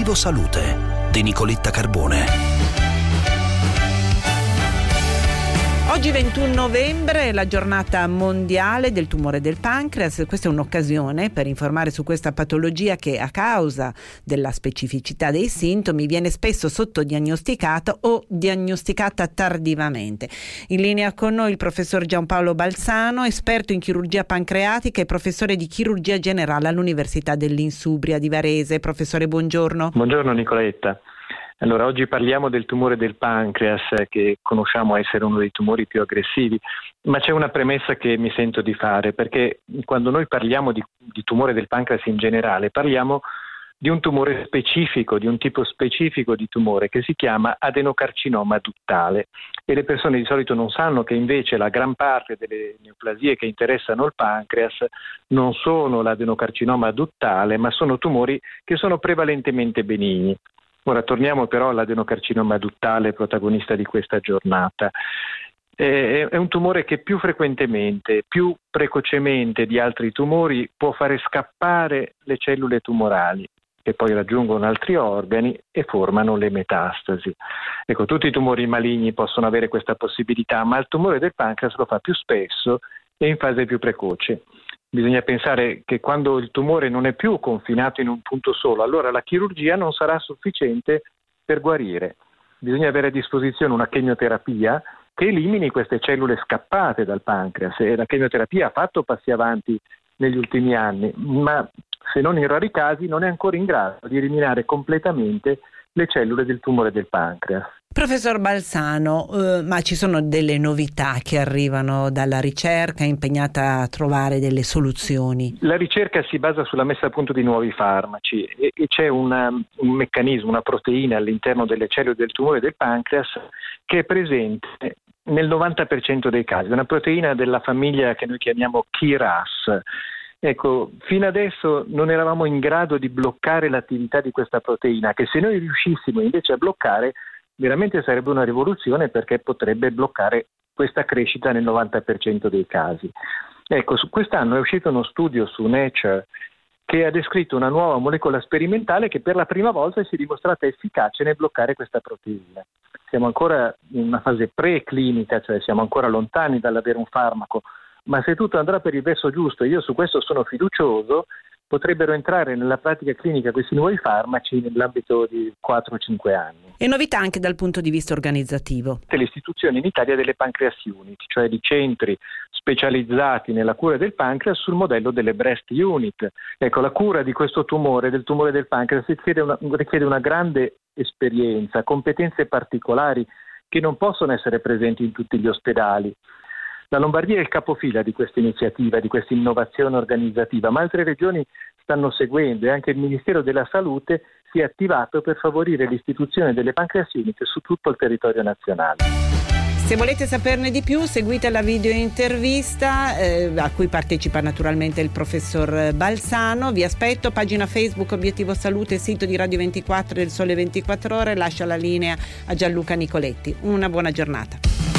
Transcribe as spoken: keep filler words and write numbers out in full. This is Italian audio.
Obiettivo Salute di Nicoletta Carbone. Oggi ventuno novembre è la giornata mondiale del tumore del pancreas. Questa è un'occasione per informare su questa patologia che, a causa della specificità dei sintomi, viene spesso sottodiagnosticata o diagnosticata tardivamente. In linea con noi il professor Giampaolo Balsano, esperto in chirurgia pancreatica e professore di chirurgia generale all'Università dell'Insubria di Varese. Professore, buongiorno. Buongiorno Nicoletta. Allora, oggi parliamo del tumore del pancreas, che conosciamo essere uno dei tumori più aggressivi, ma c'è una premessa che mi sento di fare, perché quando noi parliamo di, di tumore del pancreas in generale, parliamo di un tumore specifico, di un tipo specifico di tumore che si chiama adenocarcinoma duttale, e le persone di solito non sanno che invece la gran parte delle neoplasie che interessano il pancreas non sono l'adenocarcinoma duttale, ma sono tumori che sono prevalentemente benigni. Ora torniamo però all'adenocarcinoma duttale, protagonista di questa giornata. È un tumore che più frequentemente, più precocemente di altri tumori può fare scappare le cellule tumorali, che poi raggiungono altri organi e formano le metastasi. Ecco, tutti i tumori maligni possono avere questa possibilità, ma il tumore del pancreas lo fa più spesso e in fase più precoce. Bisogna pensare che quando il tumore non è più confinato in un punto solo, allora la chirurgia non sarà sufficiente per guarire. Bisogna avere a disposizione una chemioterapia che elimini queste cellule scappate dal pancreas, e la chemioterapia ha fatto passi avanti negli ultimi anni, ma se non in rari casi non è ancora in grado di eliminare completamente le cellule del tumore del pancreas. Professor Balsano, eh, ma ci sono delle novità che arrivano dalla ricerca impegnata a trovare delle soluzioni? La ricerca si basa sulla messa a punto di nuovi farmaci e, e c'è una, un meccanismo, una proteina all'interno delle cellule del tumore del pancreas che è presente nel novanta per cento dei casi, una proteina della famiglia che noi chiamiamo K R A S. Ecco, fino adesso non eravamo in grado di bloccare l'attività di questa proteina, che se noi riuscissimo invece a bloccare, veramente sarebbe una rivoluzione, perché potrebbe bloccare questa crescita nel novanta per cento dei casi. Ecco, su quest'anno è uscito uno studio su Nature che ha descritto una nuova molecola sperimentale che per la prima volta si è dimostrata efficace nel bloccare questa proteina. Siamo ancora in una fase preclinica, cioè siamo ancora lontani dall'avere un farmaco, ma se tutto andrà per il verso giusto, io su questo sono fiducioso, potrebbero entrare nella pratica clinica questi nuovi farmaci nell'ambito di quattro cinque anni. E novità anche dal punto di vista organizzativo. L'istituzione in Italia delle Pancreas Unit, cioè di centri specializzati nella cura del pancreas sul modello delle Breast Unit. Ecco, la cura di questo tumore, del tumore del pancreas, richiede una, richiede una grande esperienza, competenze particolari che non possono essere presenti in tutti gli ospedali. La Lombardia è il capofila di questa iniziativa, di questa innovazione organizzativa, ma altre regioni stanno seguendo, e anche il Ministero della Salute si è attivato per favorire l'istituzione delle Pancreas Unit su tutto il territorio nazionale. Se volete saperne di più, seguite la video intervista eh, a cui partecipa naturalmente il professor Balsano. Vi aspetto, pagina Facebook Obiettivo Salute, sito di Radio ventiquattro del Sole ventiquattro Ore. Lascio la linea a Gianluca Nicoletti. Una buona giornata.